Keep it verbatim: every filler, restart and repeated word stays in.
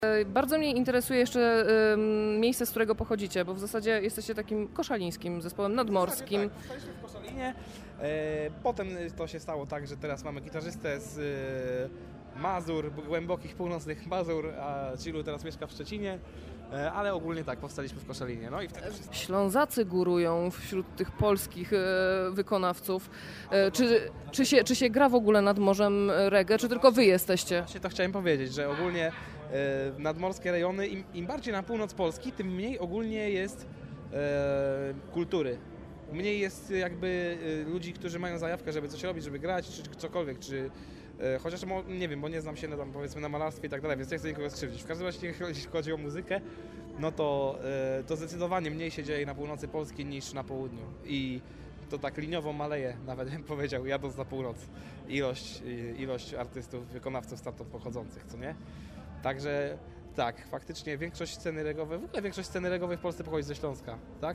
Bardzo mnie interesuje jeszcze y, miejsce, z którego pochodzicie, bo w zasadzie jesteście takim koszalińskim zespołem nadmorskim. Tak, staliśmy w Koszalinie, e, potem to się stało tak, że teraz mamy gitarzystę z e, Mazur, głębokich północnych Mazur, a Cilu teraz mieszka w Szczecinie, e, ale ogólnie tak, powstaliśmy w Koszalinie. No i wtedy wszystko... Ślązacy górują wśród tych polskich e, wykonawców. E, czy, czy, się, czy się gra w ogóle nad morzem reggae, czy tylko wy jesteście? Właśnie to chciałem powiedzieć, że ogólnie e, nadmorskie rejony, im, im bardziej na północ Polski, tym mniej ogólnie jest e, kultury. Mniej jest jakby e, ludzi, którzy mają zajawkę, żeby coś robić, żeby grać, czy cokolwiek, czy e, chociaż mo, nie wiem, bo nie znam się na, tam, powiedzmy na malarstwie i tak dalej, więc nie chcę nikogo skrzywdzić. W każdym razie, jeśli chodzi o muzykę, no to, e, to zdecydowanie mniej się dzieje na północy Polski niż na południu. I to tak liniowo maleje, nawet bym powiedział, jadąc na północ, ilość, ilość artystów, wykonawców stamtąd pochodzących, co nie? Także tak, faktycznie większość sceny reggae'owej, w ogóle większość sceny reggae'owej w Polsce pochodzi ze Śląska, tak?